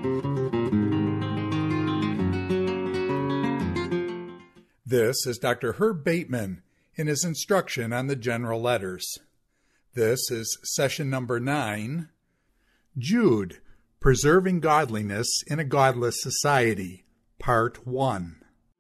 This is Dr. Herb Bateman in his instruction on the general letters. This is session number 9, Jude, Preserving Godliness in a Godless Society, Part 1.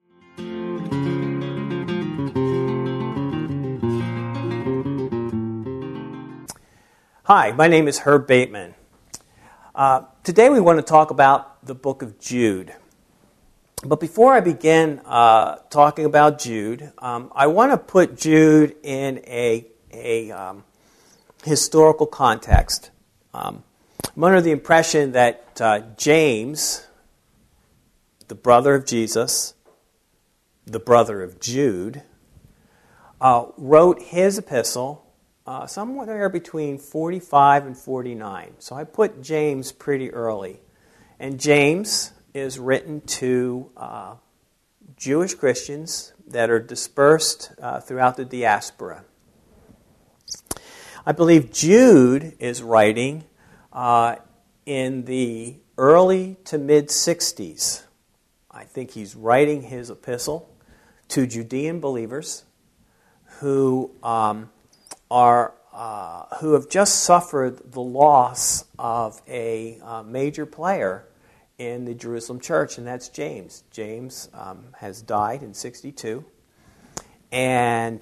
Hi, my name is Herb Bateman. Today we want to talk about the book of Jude. But before I begin talking about Jude, I want to put Jude in a historical context. I'm under the impression that James, the brother of Jesus, the brother of Jude, wrote his epistle somewhere between 45 and 49. So I put James pretty early. And James is written to Jewish Christians that are dispersed throughout the diaspora. I believe Jude is writing in the early to mid-60s. I think he's writing his epistle to Judean believers who have just suffered the loss of a major player in the Jerusalem church, and that's James. James has died in 62, and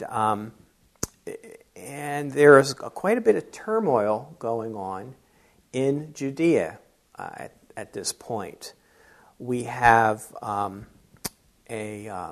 there is quite a bit of turmoil going on in Judea at this point. We have a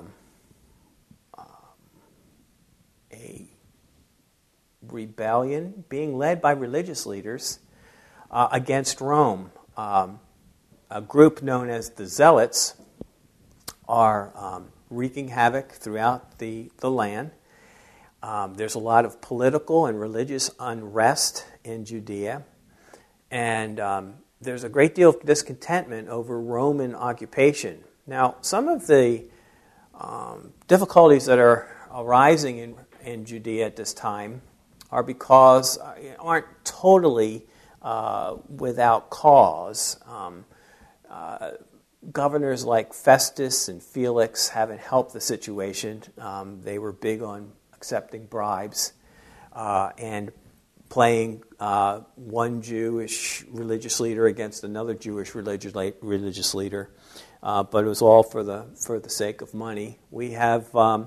rebellion being led by religious leaders against Rome. A group known as the Zealots are wreaking havoc throughout the land. There's a lot of political and religious unrest in Judea, and there's a great deal of discontentment over Roman occupation. Now, some of the difficulties that are arising in Judea at this time are because aren't totally without cause. Governors like Festus and Felix haven't helped the situation. They were big on accepting bribes and playing one Jewish religious leader against another Jewish religious leader, but it was all for the sake of money. We have a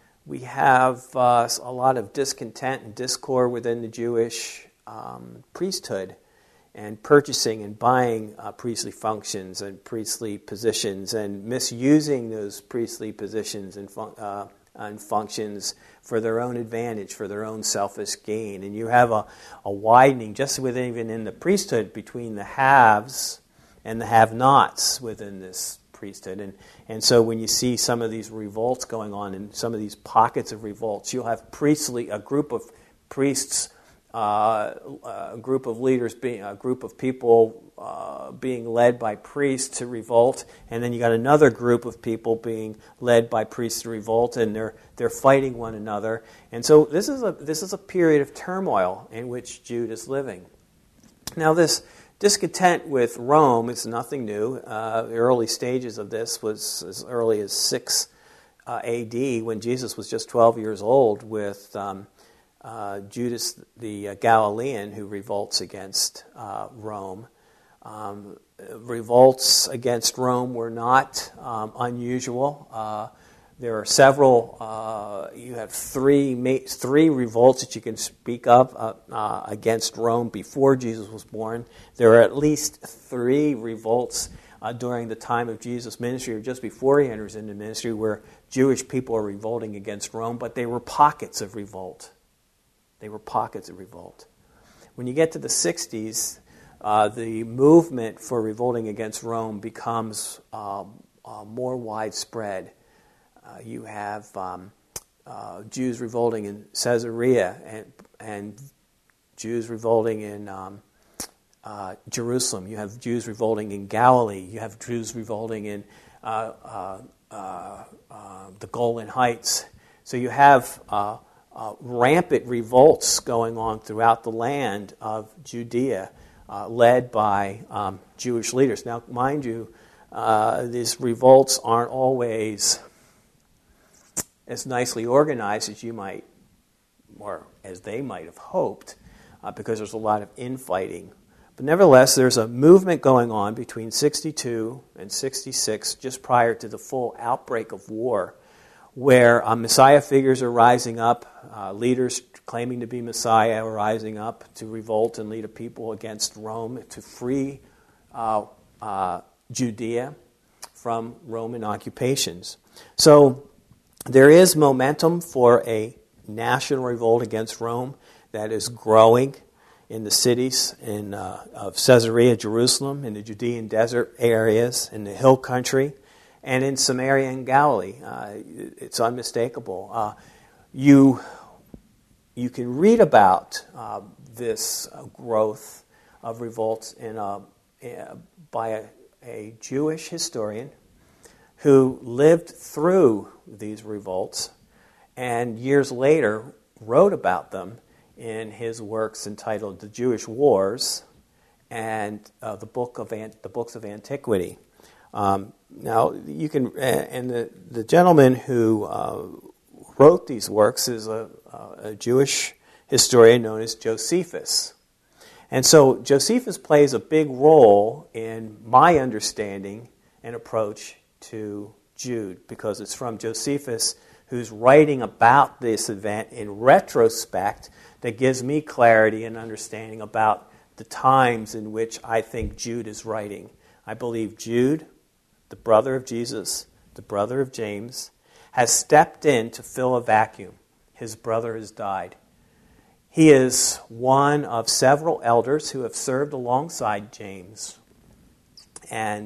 lot of discontent and discord within the Jewish priesthood, and purchasing and buying priestly functions and priestly positions, and misusing those priestly positions and functions for their own advantage, for their own selfish gain. And you have a widening just even in the priesthood between the haves and the have-nots within this priesthood. And so when you see some of these revolts going on and some of these pockets of revolts, you'll have a group of priests, a group of leaders, a group of people being led by priests to revolt, and then you got another group of people being led by priests to revolt, and they're fighting one another. And so this is a period of turmoil in which Jude is living. Now, this discontent with Rome is nothing new. The early stages of this was as early as 6 A.D. when Jesus was just 12 years old, with Judas the Galilean, who revolts against Rome. Revolts against Rome were not unusual. There are several. You have three revolts that you can speak of against Rome before Jesus was born. There are at least 3 revolts during the time of Jesus' ministry, or just before he enters into ministry, where Jewish people are revolting against Rome, but they were pockets of revolt. When you get to the 60s, the movement for revolting against Rome becomes more widespread. You have Jews revolting in Caesarea and Jews revolting in Jerusalem. You have Jews revolting in Galilee. You have Jews revolting in the Golan Heights. So you have rampant revolts going on throughout the land of Judea led by Jewish leaders. Now, mind you, these revolts aren't always as nicely organized as you might, or as they might have hoped, because there's a lot of infighting. But nevertheless, there's a movement going on between 62 and 66, just prior to the full outbreak of war, where Messiah figures are rising up, leaders claiming to be Messiah are rising up to revolt and lead a people against Rome to free Judea from Roman occupations. So there is momentum for a national revolt against Rome that is growing in the cities of Caesarea, Jerusalem, in the Judean desert areas, in the hill country, and in Samaria and Galilee. It's unmistakable. You can read about this growth of revolts by a Jewish historian who lived through these revolts and years later wrote about them in his works entitled The Jewish Wars and the books of antiquity. Now, you can, and the gentleman who wrote these works is a Jewish historian known as Josephus. And so Josephus plays a big role in my understanding and approach to Jude, because it's from Josephus, who's writing about this event in retrospect, that gives me clarity and understanding about the times in which I think Jude is writing. I believe Jude, the brother of Jesus, the brother of James, has stepped in to fill a vacuum. His brother has died. He is one of several elders who have served alongside James. And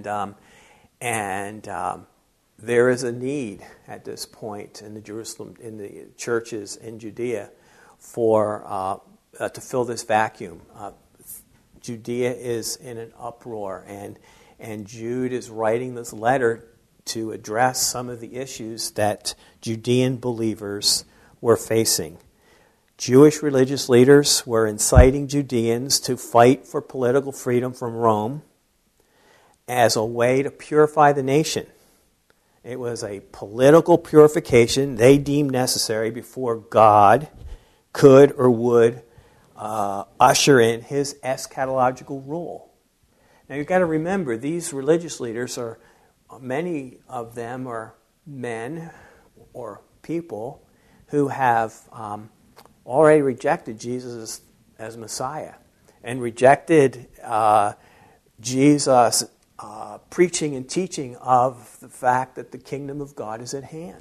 there is a need at this point in the churches in Judea for to fill this vacuum. Judea is in an uproar, and Jude is writing this letter to address some of the issues that Judean believers were facing. Jewish religious leaders were inciting Judeans to fight for political freedom from Rome as a way to purify the nation. It was a political purification they deemed necessary before God could or would usher in his eschatological rule. Now you've got to remember, these religious leaders many of them are men or people who have already rejected Jesus as Messiah and rejected Jesus' preaching and teaching of the fact that the kingdom of God is at hand.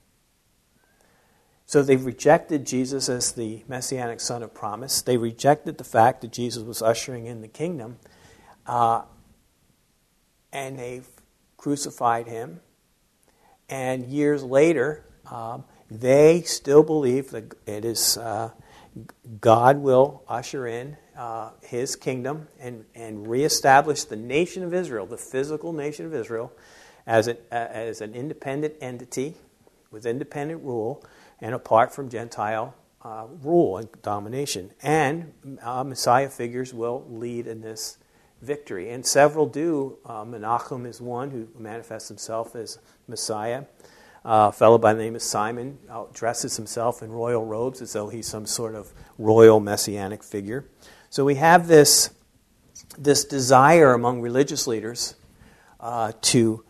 So they've rejected Jesus as the Messianic Son of Promise. They rejected the fact that Jesus was ushering in the kingdom, and they've crucified him. And years later, they still believe that it is God will usher in his kingdom and reestablish the nation of Israel, the physical nation of Israel, as an independent entity with independent rule and apart from Gentile rule and domination. And Messiah figures will lead in this victory. And several do. Menachem is one who manifests himself as Messiah. A fellow by the name of Simon dresses himself in royal robes as though he's some sort of royal messianic figure. So we have this desire among religious leaders to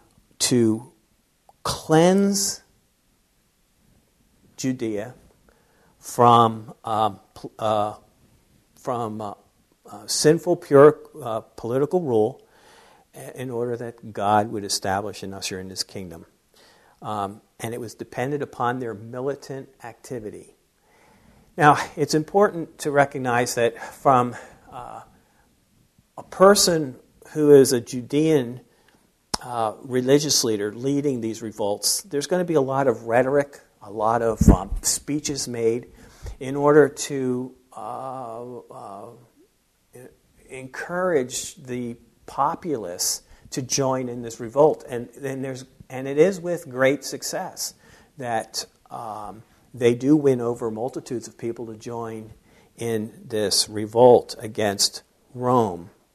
cleanse Judea from sinful, pure political rule, in order that God would establish and usher in his kingdom. And it was dependent upon their militant activity. Now, it's important to recognize that from a person who is a Judean religious leader leading these revolts, there's going to be a lot of rhetoric, a lot of speeches made in order to encourage the populace to join in this revolt. And it is with great success that they do win over multitudes of people to join in this revolt against Rome.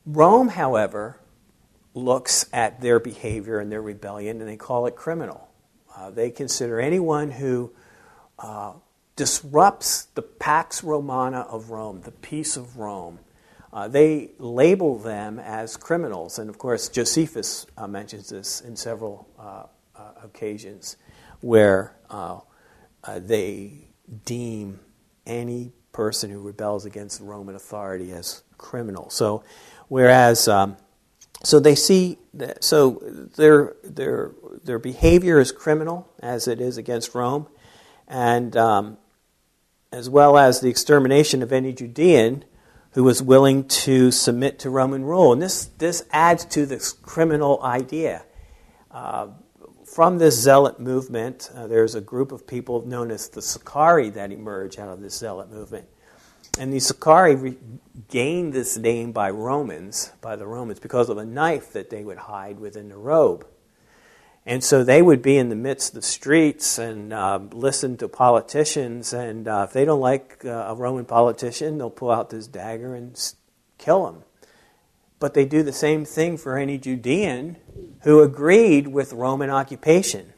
Rome, however, looks at their behavior and their rebellion, and they call it criminal. They consider anyone who disrupts the Pax Romana of Rome, the peace of Rome. They label them as criminals. And of course, Josephus mentions this in several occasions, where they deem any person who rebels against the Roman authority as criminal. So, whereas, so they see that, so their behavior is criminal as it is against Rome, and as well as the extermination of any Judean who was willing to submit to Roman rule. And this adds to this criminal idea. From this zealot movement, there's a group of people known as the Sicarii that emerge out of this zealot movement. And the Sicarii gained this name by the Romans, because of a knife that they would hide within the robe. And so they would be in the midst of the streets and listen to politicians, and if they don't like a Roman politician, they'll pull out this dagger and kill him. But they do the same thing for any Judean who agreed with Roman occupation.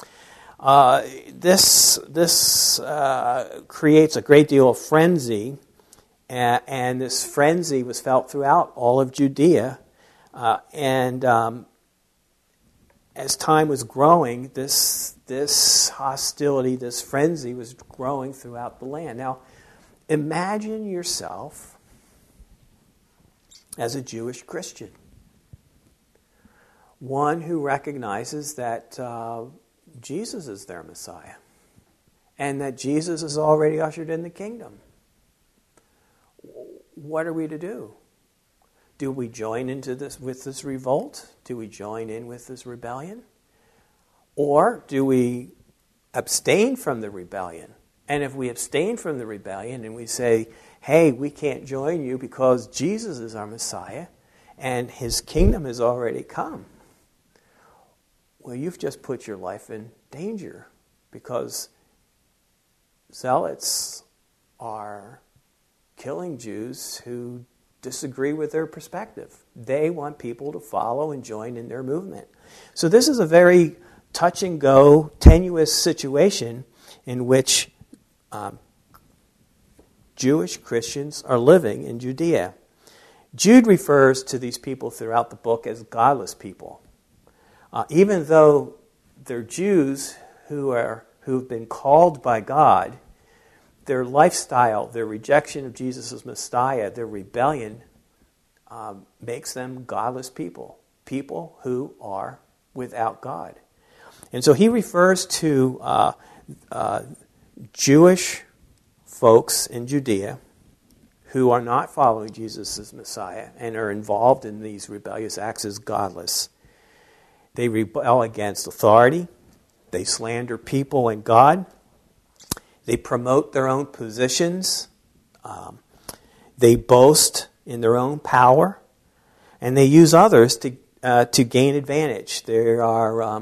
This creates a great deal of frenzy, and this frenzy was felt throughout all of Judea. As time was growing, this hostility, this frenzy was growing throughout the land. Now, imagine yourself as a Jewish Christian, one who recognizes that Jesus is their Messiah and that Jesus has already ushered in the kingdom. What are we to do? Do we join into this with this revolt? Do we join in with this rebellion? Or do we abstain from the rebellion? And if we abstain from the rebellion and we say, hey, we can't join you because Jesus is our Messiah and his kingdom has already come, well, you've just put your life in danger, because zealots are killing Jews who disagree with their perspective. They want people to follow and join in their movement. So this is a very touch-and-go, tenuous situation in which Jewish Christians are living in Judea. Jude refers to these people throughout the book as godless people. Even though they're Jews who've been called by God, their lifestyle, their rejection of Jesus as Messiah, their rebellion, makes them godless people, people who are without God. And so he refers to Jewish folks in Judea who are not following Jesus as Messiah and are involved in these rebellious acts as godless. They rebel against authority. They slander people and God. They promote their own positions. They boast in their own power. And they use others to gain advantage. They are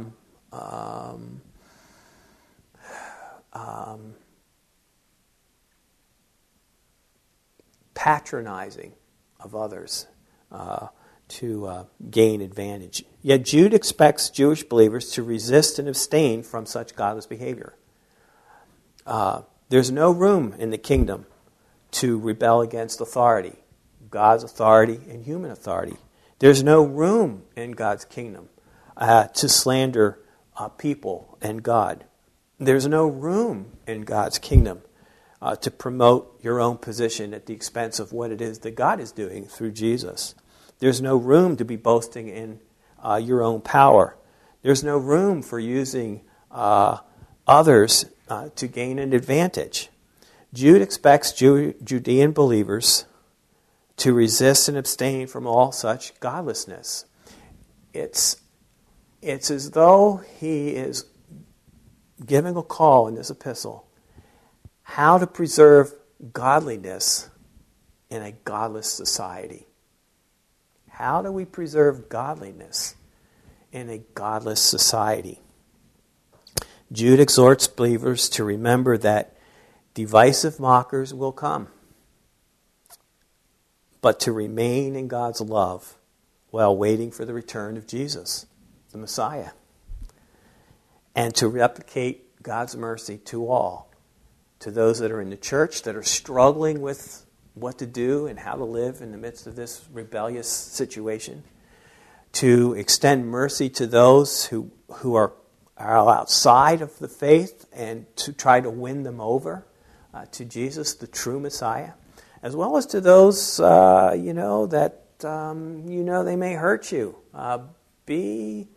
patronizing of others to gain advantage. Yet Jude expects Jewish believers to resist and abstain from such godless behavior. There's no room in the kingdom to rebel against authority, God's authority and human authority. There's no room in God's kingdom to slander people and God. There's no room in God's kingdom to promote your own position at the expense of what it is that God is doing through Jesus. There's no room to be boasting in your own power. There's no room for using others to gain an advantage. Jude expects Judean believers to resist and abstain from all such godlessness. It's as though he is giving a call in this epistle how to preserve godliness in a godless society. How do we preserve godliness in a godless society? Jude exhorts believers to remember that divisive mockers will come. but to remain in God's love while waiting for the return of Jesus, the Messiah, and to replicate God's mercy to all, to those that are in the church that are struggling with what to do and how to live in the midst of this rebellious situation, to extend mercy to those who are outside of the faith and to try to win them over to Jesus, the true Messiah, as well as to those, that, they may hurt you. Be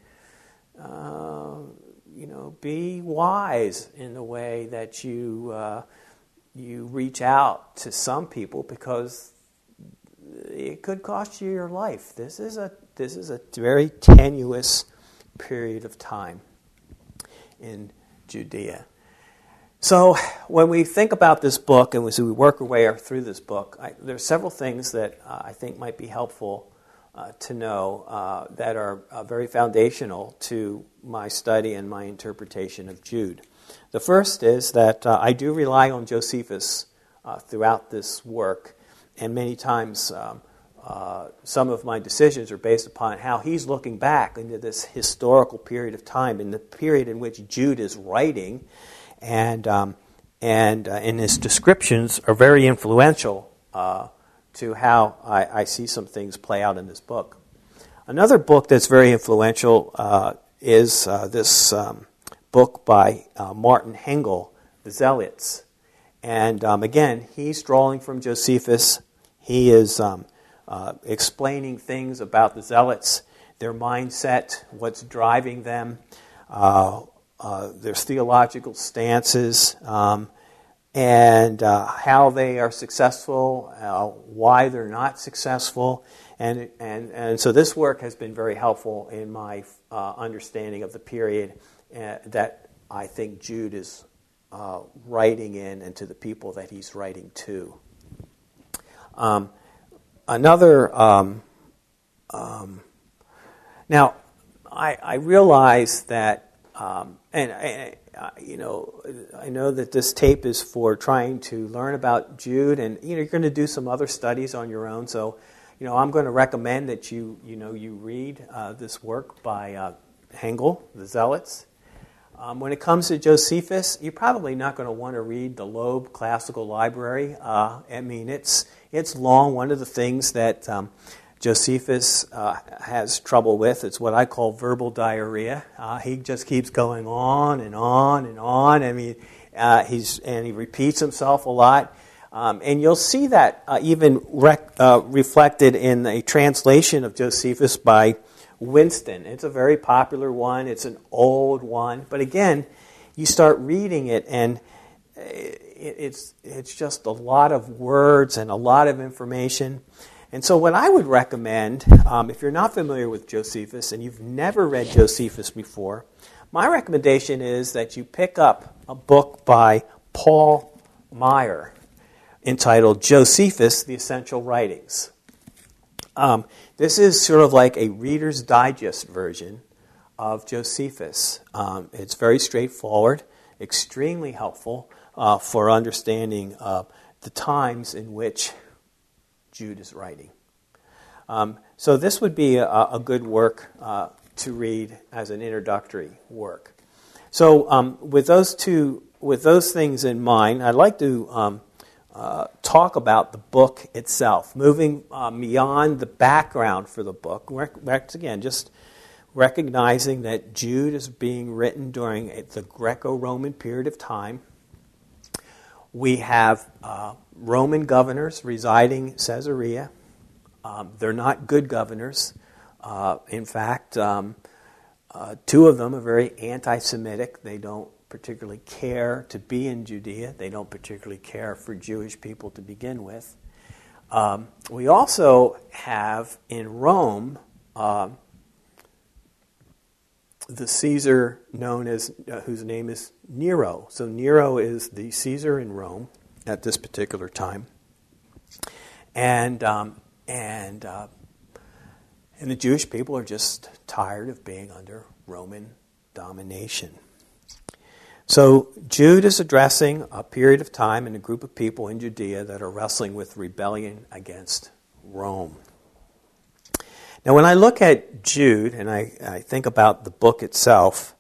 wise in the way that you reach out to some people, because it could cost you your life. This is a very tenuous period of time in Judea. So when we think about this book and as we work our way through this book, there are several things that I think might be helpful to know that are very foundational to my study and my interpretation of Jude. The first is that I do rely on Josephus throughout this work, and many times some of my decisions are based upon how he's looking back into this historical period of time, in the period in which Jude is writing, and his descriptions are very influential to how I see some things play out in this book. Another book that's very influential is this book by Martin Hengel, The Zealots. And again, he's drawing from Josephus. He is explaining things about the Zealots, their mindset, what's driving them, their theological stances, and how they are successful, why they're not successful. And so this work has been very helpful in my understanding of the period that I think Jude is writing in, and to the people that he's writing to. Now, I realize that, I know that this tape is for trying to learn about Jude, and you're going to do some other studies on your own. So, I'm going to recommend that you read this work by Hengel, The Zealots. When it comes to Josephus, you're probably not going to want to read the Loeb Classical Library. It's long. One of the things that Josephus has trouble with, it's what I call verbal diarrhea. He just keeps going on and on and on. He repeats himself a lot. And you'll see that even reflected in a translation of Josephus by Winston. It's a very popular one. It's an old one. But again, you start reading it, and it's just a lot of words and a lot of information. And so what I would recommend, if you're not familiar with Josephus and you've never read Josephus before, my recommendation is that you pick up a book by Paul Meyer entitled Josephus, The Essential Writings. This is sort of like a Reader's Digest version of Josephus. It's very straightforward, extremely helpful for understanding the times in which Jude is writing. So this would be a good work to read as an introductory work. So with those things in mind, I'd like to talk about the book itself, moving beyond the background for the book. Again, just recognizing that Jude is being written during the Greco-Roman period of time. We have Roman governors residing in Caesarea. They're not good governors. In fact, two of them are very anti-Semitic. They don't particularly care to be in Judea. They don't particularly care for Jewish people to begin with. We also have in Rome the Caesar known as, whose name is Nero. So Nero is the Caesar in Rome at this particular time. And the Jewish people are just tired of being under Roman domination. So Jude is addressing a period of time and a group of people in Judea that are wrestling with rebellion against Rome. Now, when I look at Jude and I think about the book itself,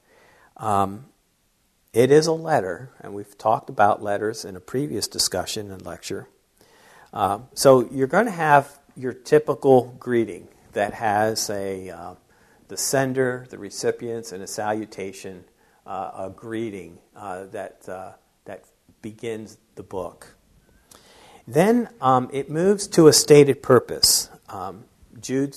it is a letter, and we've talked about letters in a previous discussion and lecture. So you're going to have your typical greeting that has the sender, the recipients, and a salutation, a greeting that begins the book. Then it moves to a stated purpose. Jude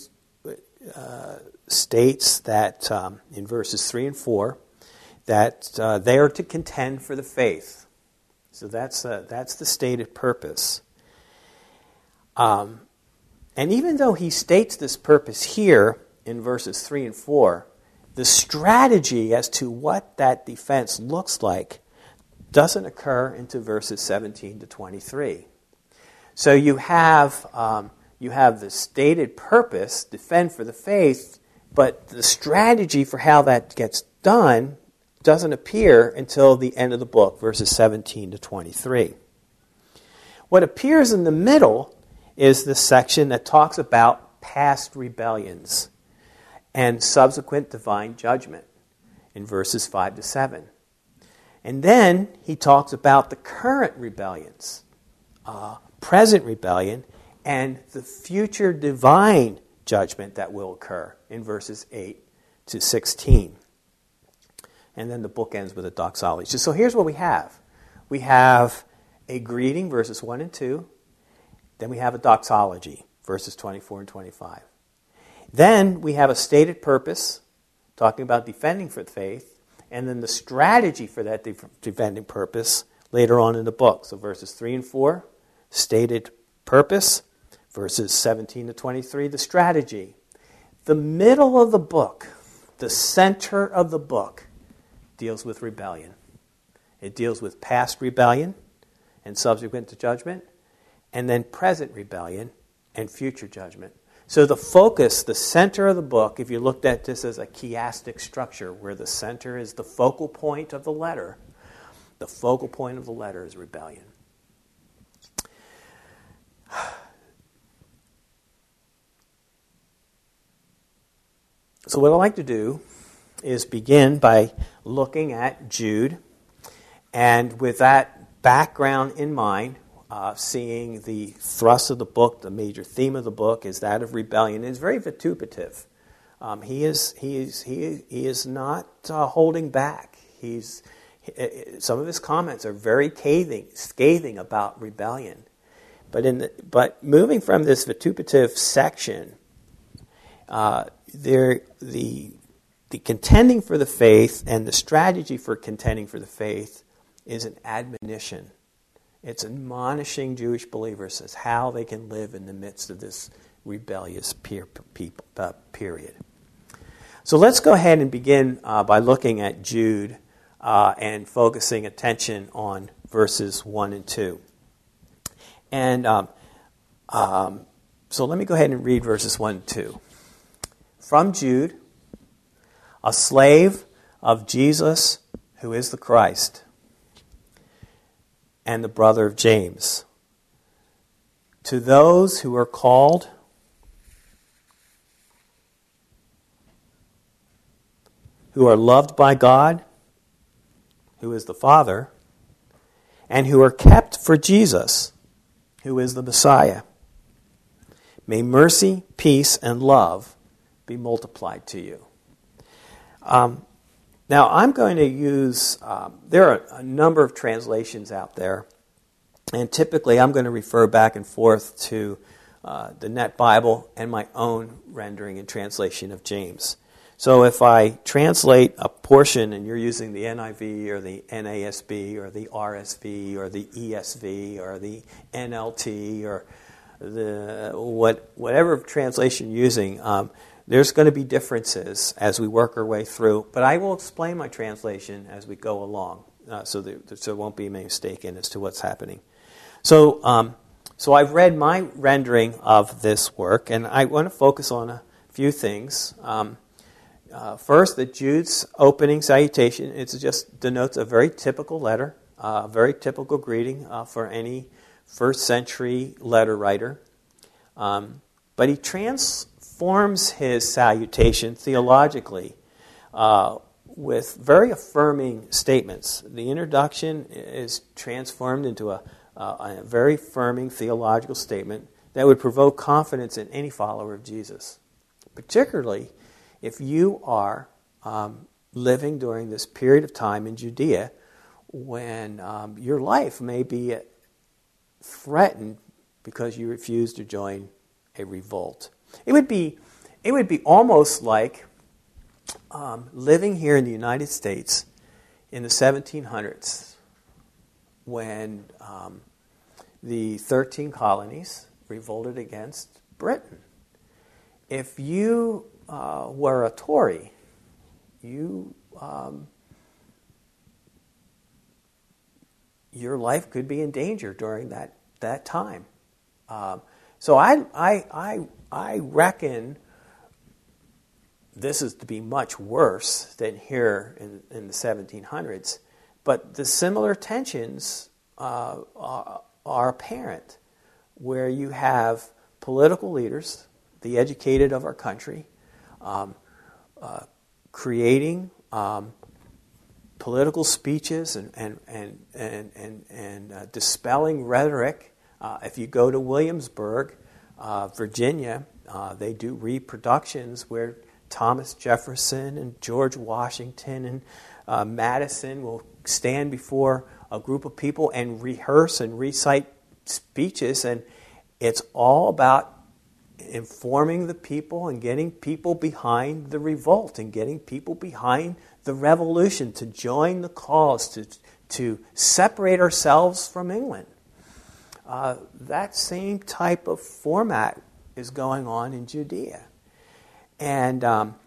states that in verses 3 and 4 that they are to contend for the faith. So that's the stated purpose. And even though he states this purpose here in verses 3 and 4, the strategy as to what that defense looks like doesn't occur into verses 17 to 23. So you have the stated purpose, defend for the faith, but the strategy for how that gets done doesn't appear until the end of the book, verses 17 to 23. What appears in the middle is the section that talks about past rebellions and subsequent divine judgment in verses 5 to 7. And then he talks about the current rebellions, present rebellion, and the future divine judgment that will occur in verses 8 to 16. And then the book ends with a doxology. So here's what we have. We have a greeting, verses 1 and 2. Then we have a doxology, verses 24 and 25. Then we have a stated purpose, talking about defending for the faith, and then the strategy for that defending purpose later on in the book. So verses 3 and 4, stated purpose. Verses 17 to 23, the strategy. The middle of the book, the center of the book, deals with rebellion. It deals with past rebellion and subsequent to judgment, and then present rebellion and future judgment. So the focus, the center of the book, if you looked at this as a chiastic structure, where the center is the focal point of the letter, the focal point of the letter is rebellion. So what I'd like to do is begin by looking at Jude, and with that background in mind, seeing the thrust of the book, the major theme of the book is that of rebellion. It's very vituperative. He is not holding back. Some of his comments are very scathing about rebellion. But moving from this vituperative section, the contending for the faith and the strategy for contending for the faith is an admonition. It's admonishing Jewish believers as how they can live in the midst of this rebellious period. So let's go ahead and begin by looking at Jude and focusing attention on verses 1 and 2. And so let me go ahead and read verses 1 and 2. From Jude, a slave of Jesus, who is the Christ, and the brother of James, to those who are called, who are loved by God, who is the Father, and who are kept for Jesus, who is the Messiah. May mercy, peace, and love be multiplied to you. Now, I'm going to use, there are a number of translations out there, and typically I'm going to refer back and forth to the Net Bible and my own rendering and translation of James. So if I translate a portion and you're using the NIV or the NASB or the RSV or the ESV or the NLT or whatever translation you're using, there's going to be differences as we work our way through, but I will explain my translation as we go along, so there won't be a mistake as to what's happening. So I've read my rendering of this work, and I want to focus on a few things. First, that Jude's opening salutation, it just denotes a very typical letter, a very typical greeting for any first century letter writer. But he transforms his salutation theologically with very affirming statements. The introduction is transformed into a very affirming theological statement that would provoke confidence in any follower of Jesus, particularly if you are living during this period of time in Judea when your life may be threatened because you refuse to join a revolt. It would be almost like living here in the United States in the 1700s when the 13 colonies revolted against Britain. If you were a Tory, your life could be in danger during that time. So I reckon this is to be much worse than here in the 1700s. But the similar tensions are apparent, where you have political leaders, the educated of our country, creating political speeches and dispelling rhetoric. If you go to Williamsburg, Virginia, they do reproductions where Thomas Jefferson and George Washington and Madison will stand before a group of people and rehearse and recite speeches, and it's all about informing the people and getting people behind the revolt and getting people behind the revolution to join the cause, to separate ourselves from England. That same type of format is going on in Judea. And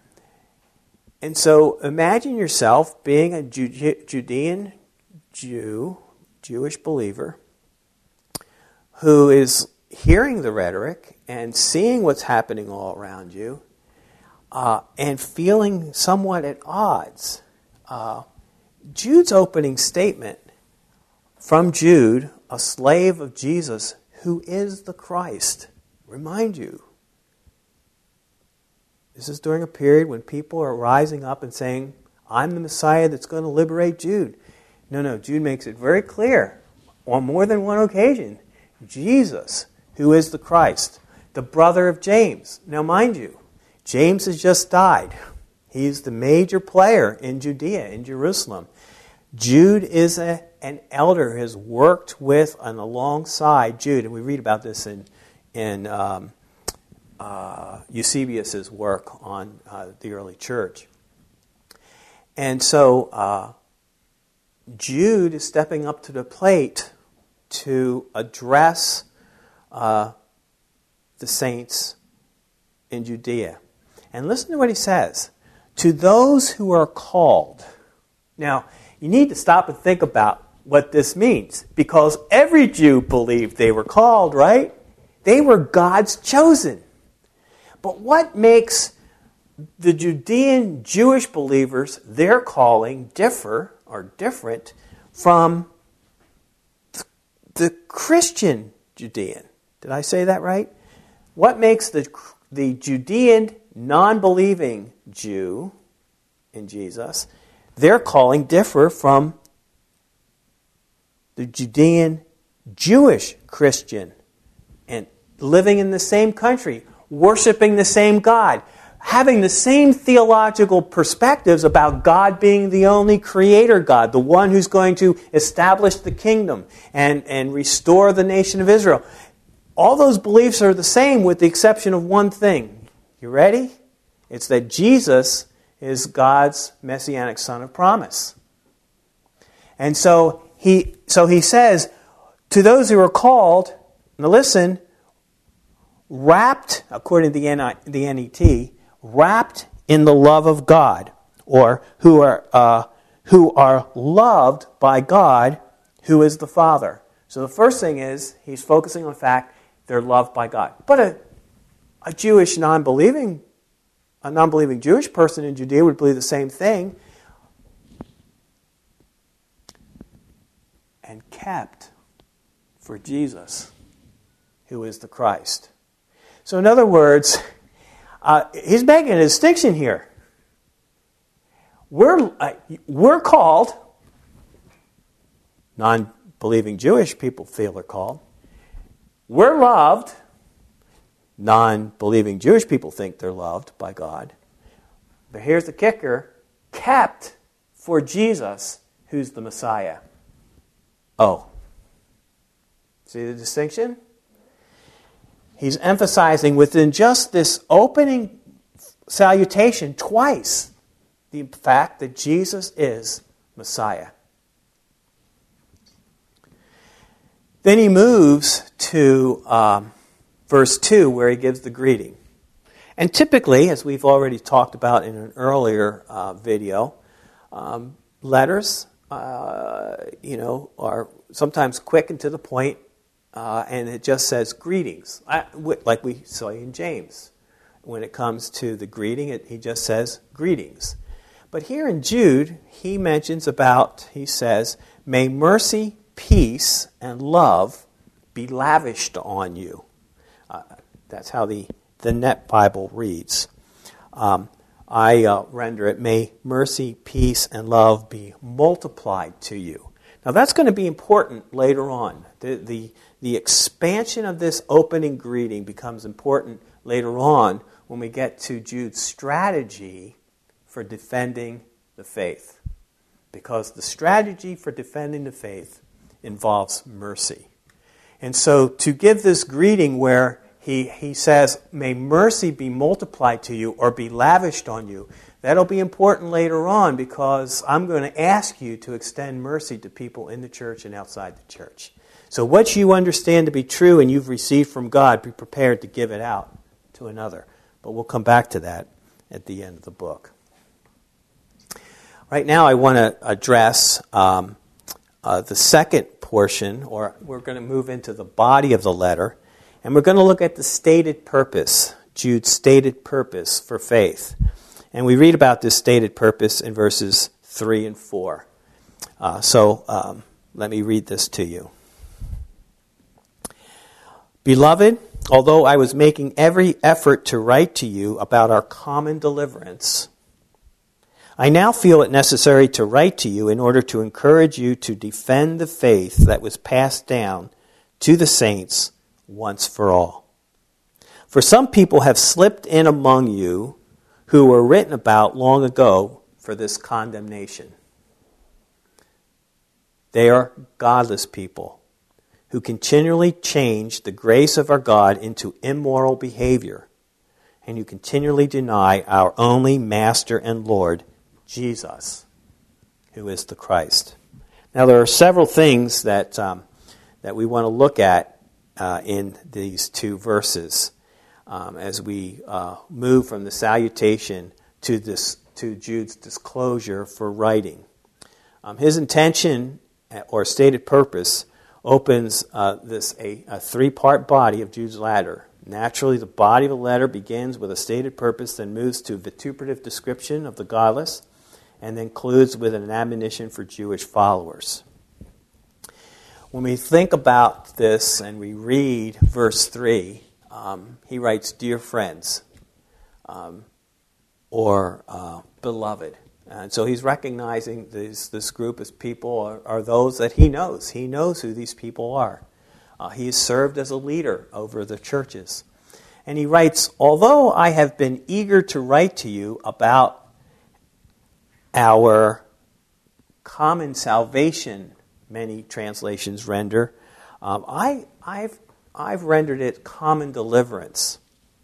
so imagine yourself being a Judean Jewish believer who is hearing the rhetoric and seeing what's happening all around you and feeling somewhat at odds. Jude's opening statement from Jude, a slave of Jesus, who is the Christ. Remind you, this is during a period when people are rising up and saying, I'm the Messiah that's going to liberate Jude. No, Jude makes it very clear on more than one occasion. Jesus, who is the Christ, the brother of James. Now mind you, James has just died. He's the major player in Judea, in Jerusalem. Jude is an elder who has worked with and alongside Jude, and we read about this in Eusebius' work on the early church. And so Jude is stepping up to the plate to address the saints in Judea. And listen to what he says. To those who are called. Now, you need to stop and think about what this means, because every Jew believed they were called, right? They were God's chosen. But what makes the Judean Jewish believers, their calling, different from the Christian Judean? Did I say that right? What makes the Judean non-believing Jew in Jesus, their calling differ from the Judean Jewish Christian and living in the same country, worshiping the same God, having the same theological perspectives about God being the only creator God, the one who's going to establish the kingdom and restore the nation of Israel. All those beliefs are the same with the exception of one thing. You ready? It's that Jesus is God's messianic son of promise. And so he says, to those who are called, now listen, wrapped, according to the NET, wrapped in the love of God, or who are loved by God, who is the Father. So the first thing is, he's focusing on the fact they're loved by God. But a Jewish non-believing Jewish person in Judea would believe the same thing. And kept for Jesus, who is the Christ. So in other words, he's making a distinction here. We're called, non-believing Jewish people feel they're called. We're loved. Non-believing Jewish people think they're loved by God. But here's the kicker, kept for Jesus, who's the Messiah. Oh. See the distinction? He's emphasizing within just this opening salutation twice the fact that Jesus is Messiah. Then he moves to verse 2 where he gives the greeting. And typically, as we've already talked about in an earlier video, letters are sometimes quick and to the point, and it just says greetings, like we saw in James. When it comes to the greeting, he just says greetings. But here in Jude, he says, may mercy, peace, and love be lavished on you. That's how the Net Bible reads. I render it, may mercy, peace, and love be multiplied to you. Now that's going to be important later on. The expansion of this opening greeting becomes important later on when we get to Jude's strategy for defending the faith. Because the strategy for defending the faith involves mercy. And so to give this greeting where he says, may mercy be multiplied to you or be lavished on you, that'll be important later on because I'm going to ask you to extend mercy to people in the church and outside the church. So what you understand to be true and you've received from God, be prepared to give it out to another. But we'll come back to that at the end of the book. Right now I want to address the second portion, or we're going to move into the body of the letter, and we're going to look at the stated purpose, Jude's stated purpose for faith. And we read about this stated purpose in verses 3 and 4. So let me read this to you. Beloved, although I was making every effort to write to you about our common deliverance, I now feel it necessary to write to you in order to encourage you to defend the faith that was passed down to the saints once for all. For some people have slipped in among you who were written about long ago for this condemnation. They are godless people who continually change the grace of our God into immoral behavior and who continually deny our only Master and Lord, Jesus, who is the Christ. Now there are several things that we want to look at in these two verses as we move from the salutation to Jude's disclosure for writing. His intention or stated purpose opens a three-part body of Jude's letter. Naturally, the body of the letter begins with a stated purpose, then moves to a vituperative description of the godless, and then concludes with an admonition for Jewish followers. When we think about this and we read verse 3, he writes, dear friends, or beloved. And so he's recognizing this group of people are those that he knows. He knows who these people are. He has served as a leader over the churches. And he writes, although I have been eager to write to you about our common salvation, many translations render, I've rendered it common deliverance.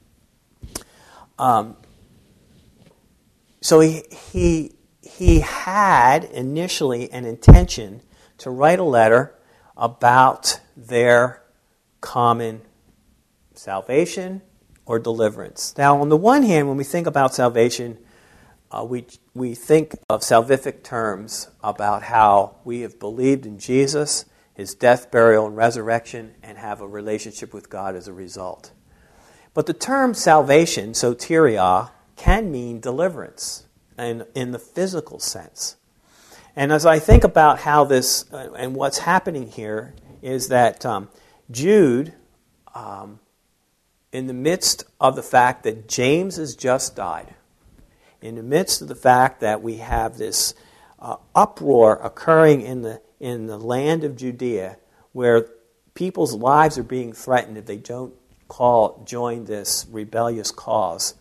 So he had initially an intention to write a letter about their common salvation or deliverance. Now, on the one hand, when we think about salvation, we think of salvific terms about how we have believed in Jesus, his death, burial, and resurrection, and have a relationship with God as a result. But the term salvation, soteria, can mean deliverance, and in the physical sense. And as I think about how this, and what's happening here, is that Jude in the midst of the fact that James has just died, in the midst of the fact that we have this uproar occurring in the land of Judea, where people's lives are being threatened if they don't join this rebellious cause,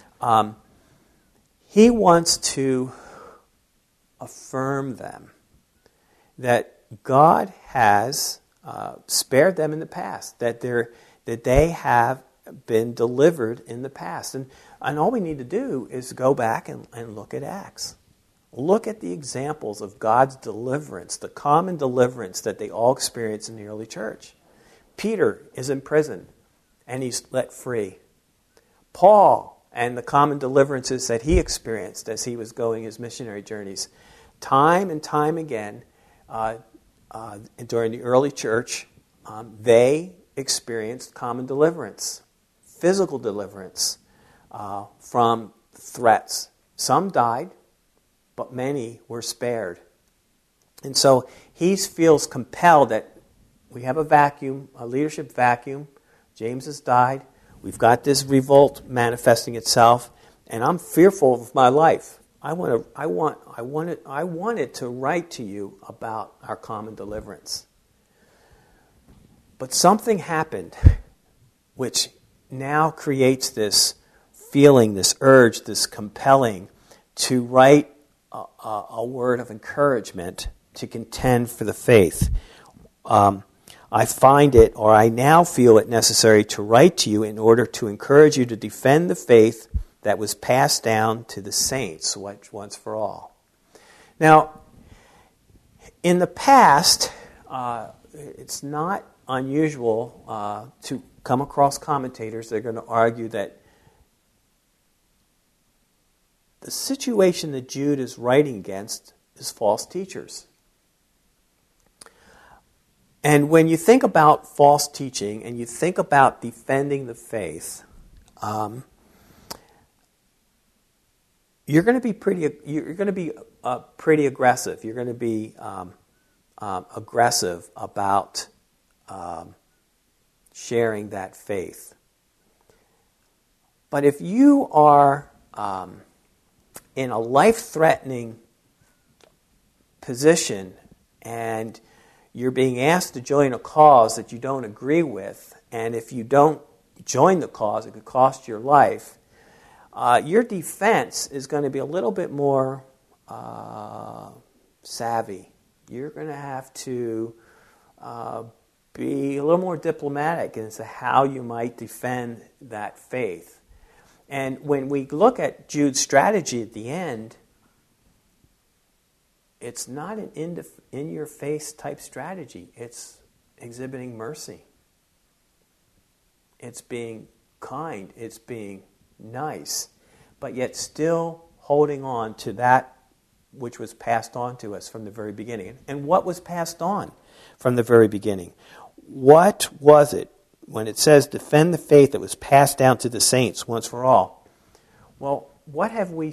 he wants to affirm them that God has spared them in the past, that they have been delivered in the past. And all we need to do is go back and look at Acts. Look at the examples of God's deliverance, the common deliverance that they all experienced in the early church. Peter is in prison, and he's let free. Paul and the common deliverances that he experienced as he was going his missionary journeys. Time and time again, during the early church, they experienced common deliverance, physical deliverance from threats. Some died, but many were spared. And so he feels compelled that we have a vacuum, a leadership vacuum. James has died. We've got this revolt manifesting itself, and I'm fearful of my life. I wanted to write to you about our common deliverance. But something happened which now creates this feeling, this urge, this compelling to write a word of encouragement to contend for the faith. I find it, or I now feel it necessary to write to you in order to encourage you to defend the faith that was passed down to the saints once for all. Now, in the past, it's not unusual to come across commentators that are going to argue that the situation that Jude is writing against is false teachers. And when you think about false teaching and you think about defending the faith, you're going to be pretty aggressive. You're going to be aggressive about sharing that faith. But if you are in a life-threatening position and you're being asked to join a cause that you don't agree with, and if you don't join the cause, it could cost your life, your defense is going to be a little bit more savvy. You're going to have to be a little more diplomatic as to how you might defend that faith. And when we look at Jude's strategy at the end, it's not an in-your-face type strategy. It's exhibiting mercy. It's being kind. It's being nice. But yet still holding on to that which was passed on to us from the very beginning. And what was passed on from the very beginning? What was it when it says defend the faith that was passed down to the saints once for all? Well, what have we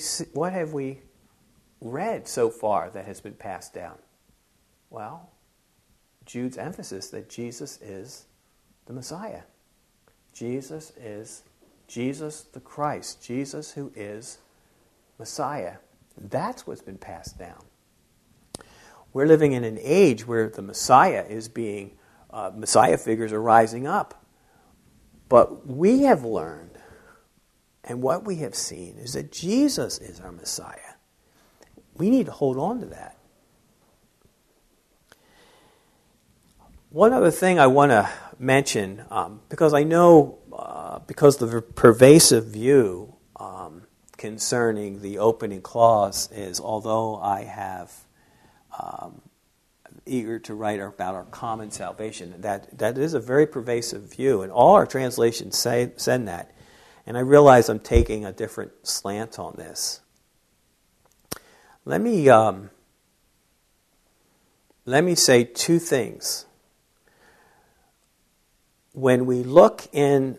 read so far that has been passed down? Well, Jude's emphasis that Jesus is the Messiah. Jesus is Jesus the Christ. Jesus who is Messiah. That's what's been passed down. We're living in an age where the Messiah is being, Messiah figures are rising up. But we have learned, and what we have seen, is that Jesus is our Messiah. We need to hold on to that. One other thing I want to mention, because I know, because the pervasive view concerning the opening clause is, although I have eager to write about our common salvation, that is a very pervasive view, and all our translations send that. And I realize I'm taking a different slant on this. Let me say two things. When we look in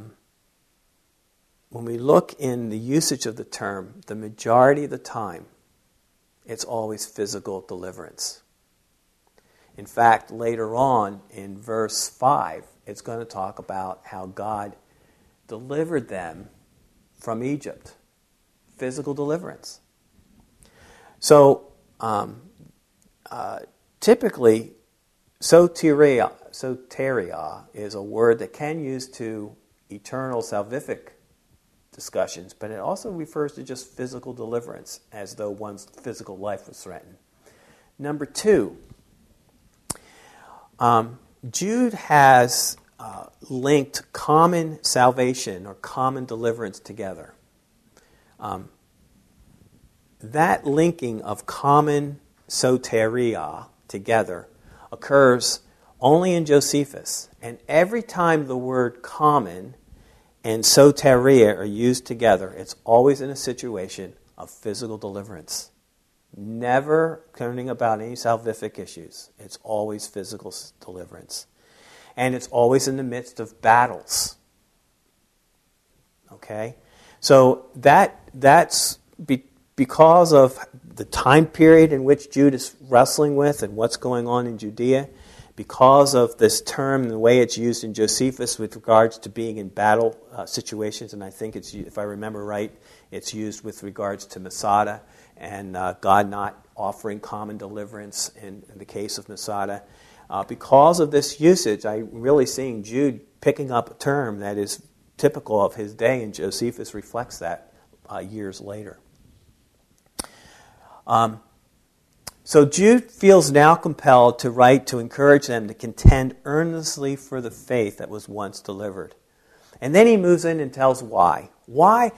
the usage of the term, the majority of the time, it's always physical deliverance. In fact, later on in verse 5, it's going to talk about how God delivered them from Egypt. Physical deliverance. So, typically, soteria is a word that can use to eternal salvific discussions, but it also refers to just physical deliverance, as though one's physical life was threatened. Number two, Jude has linked common salvation or common deliverance together. That linking of common soteria together occurs only in Josephus. And every time the word common and soteria are used together, it's always in a situation of physical deliverance. Never turning about any salvific issues. It's always physical deliverance. And it's always in the midst of battles. Okay? So that's because of the time period in which Jude is wrestling with and what's going on in Judea, because of this term and the way it's used in Josephus with regards to being in battle situations, and I think it's, if I remember right, it's used with regards to Masada and God not offering common deliverance in the case of Masada. Because of this usage, I'm really seeing Jude picking up a term that is typical of his day, and Josephus reflects that years later. So Jude feels now compelled to write to encourage them to contend earnestly for the faith that was once delivered. And then he moves in and tells why. Why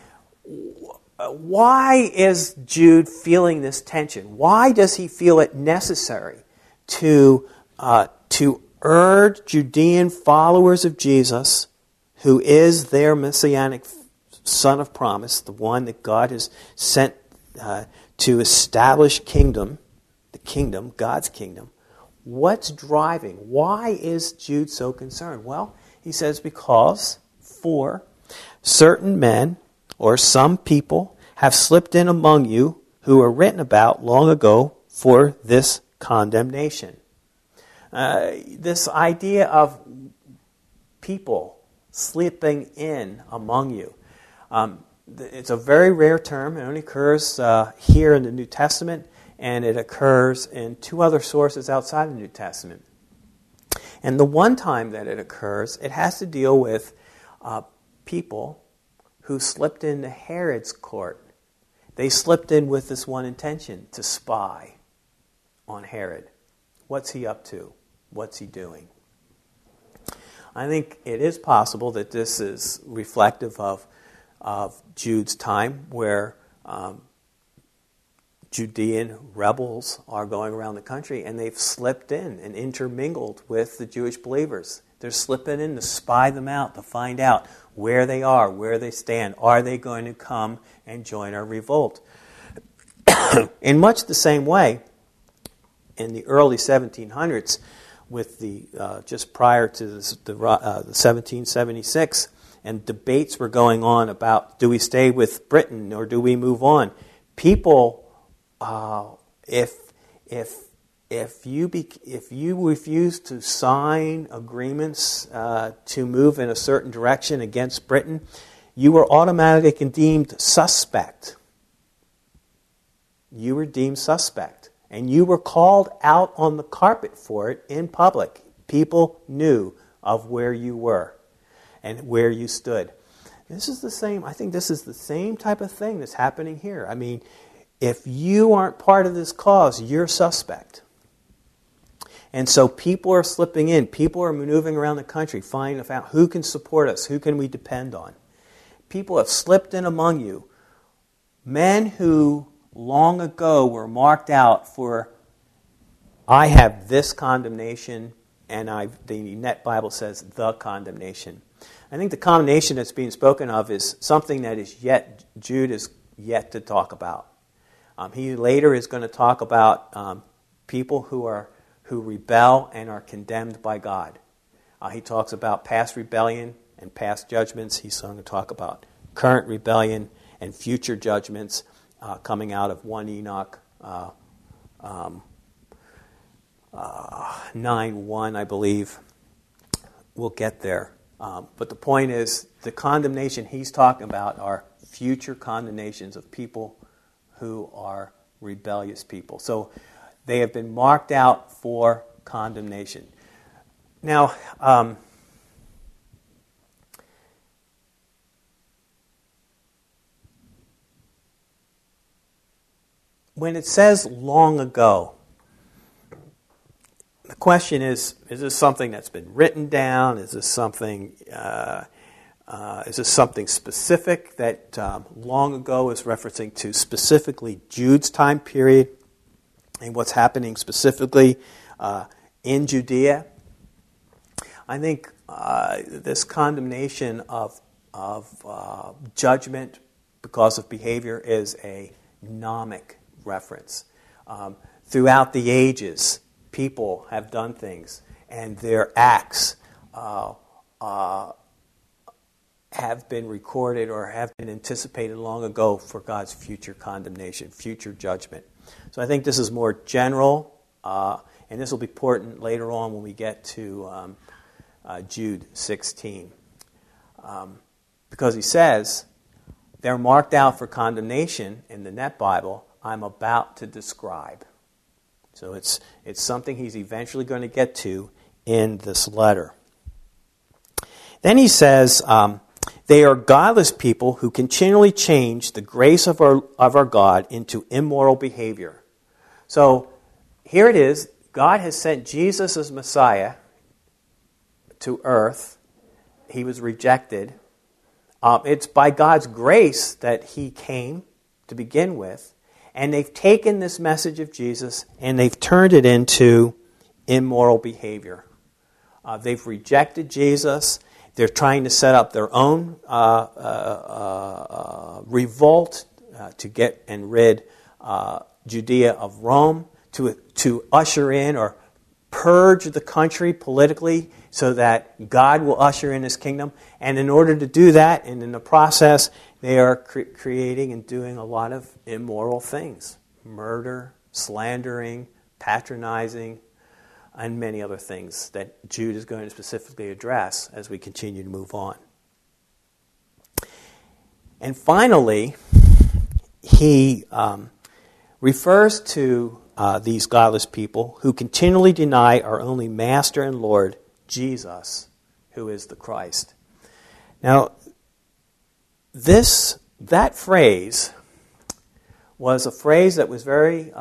is Jude feeling this tension? Why does he feel it necessary to urge Judean followers of Jesus, who is their messianic son of promise, the one that God has sent to establish God's kingdom? What's driving? Why is Jude so concerned? Well, he says, because for certain men or some people have slipped in among you who were written about long ago for this condemnation. This idea of people slipping in among you. It's a very rare term. It only occurs here in the New Testament, and it occurs in two other sources outside the New Testament. And the one time that it occurs, it has to deal with people who slipped into Herod's court. They slipped in with this one intention, to spy on Herod. What's he up to? What's he doing? I think it is possible that this is reflective of Jude's time, where Judean rebels are going around the country, and they've slipped in and intermingled with the Jewish believers. They're slipping in to spy them out, to find out where they are, where they stand. Are they going to come and join our revolt? In much the same way, in the early 1700s, with the just prior to the 1776, and debates were going on about, do we stay with Britain or do we move on? People, if you refuse to sign agreements to move in a certain direction against Britain, you were automatically deemed suspect. You were deemed suspect. And you were called out on the carpet for it in public. People knew of where you were and where you stood. This is the same, I think this is the same type of thing that's happening here. I mean, if you aren't part of this cause, you're suspect. And so people are slipping in. People are maneuvering around the country, finding out who can support us, who can we depend on. People have slipped in among you. Men who long ago were marked out for, I have this condemnation, and the Net Bible says the condemnation. I think the condemnation that's being spoken of is something that Jude is yet to talk about. He later is going to talk about people who rebel and are condemned by God. He talks about past rebellion and past judgments. He's going to talk about current rebellion and future judgments coming out of 1 Enoch 9:1, I believe. We'll get there. But the point is, the condemnation he's talking about are future condemnations of people who are rebellious people. So they have been marked out for condemnation. Now, when it says long ago, the question is this something that's been written down? Is this something specific that long ago is referencing to specifically Jude's time period and what's happening specifically in Judea? I think this condemnation of judgment because of behavior is a gnomic reference. Throughout the ages, people have done things, and their acts have been recorded or have been anticipated long ago for God's future condemnation, future judgment. So I think this is more general, and this will be important later on when we get to Jude 16. Because he says, they're marked out for condemnation in the Net Bible I'm about to describe. So it's something he's eventually going to get to in this letter. Then he says, they are godless people who continually change the grace of our God into immoral behavior. So here it is. God has sent Jesus as Messiah to earth. He was rejected. It's by God's grace that he came to begin with. And they've taken this message of Jesus and they've turned it into immoral behavior. They've rejected Jesus. They're trying to set up their own revolt to get and rid Judea of Rome, to usher in or purge the country politically so that God will usher in his kingdom. And in order to do that, and in the process, they are creating and doing a lot of immoral things. Murder, slandering, patronizing, and many other things that Jude is going to specifically address as we continue to move on. And finally, he refers to these godless people who continually deny our only Master and Lord, Jesus, who is the Christ. Now, that phrase was a phrase that was very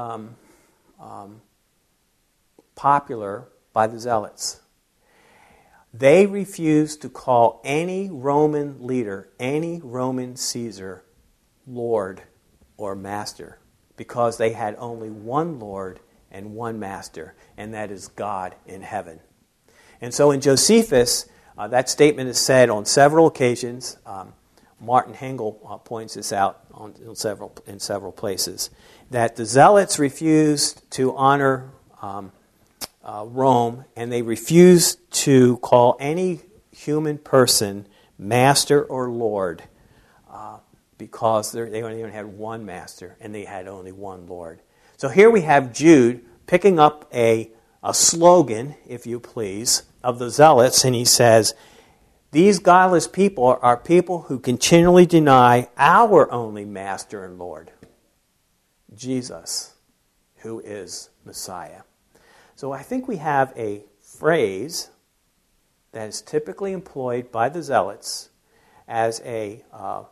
popular by the Zealots. They refused to call any Roman leader, any Roman Caesar, Lord or Master, because they had only one Lord and one Master, and that is God in heaven. And so in Josephus, that statement is said on several occasions. Martin Hengel points this out in several places, that the Zealots refused to honor Rome, and they refused to call any human person Master or Lord because they only had one Master and they had only one Lord. So here we have Jude picking up a slogan, if you please, of the Zealots, and he says, these godless people are people who continually deny our only Master and Lord, Jesus, who is Messiah. So I think we have a phrase that is typically employed by the Zealots as a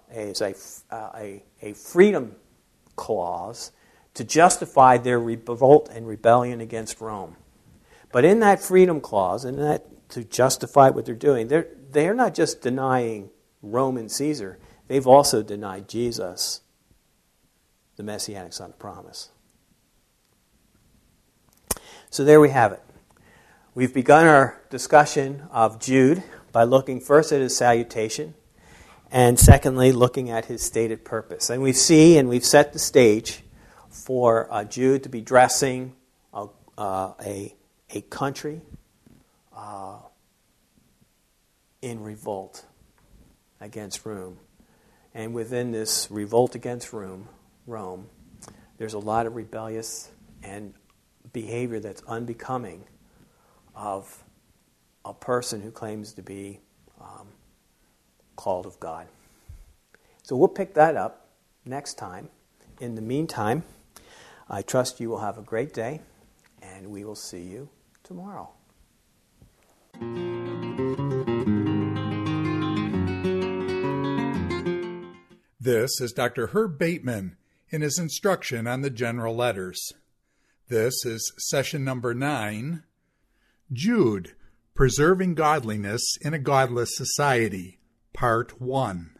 freedom clause to justify their revolt and rebellion against Rome. But in that freedom clause, and that to justify what they're doing, they're not just denying Roman Caesar, they've also denied Jesus, the Messianic Son of Promise. So there we have it. We've begun our discussion of Jude by looking first at his salutation, and secondly, looking at his stated purpose. And we've set the stage for Jude to be addressing a country in revolt against Rome. And within this revolt against Rome, there's a lot of rebellious and behavior that's unbecoming of a person who claims to be called of God. So we'll pick that up next time. In the meantime, I trust you will have a great day, and we will see you tomorrow. This is Dr. Herb Bateman in his instruction on the general letters. This is session number 9, Jude, Preserving Godliness in a Godless Society, Part 1.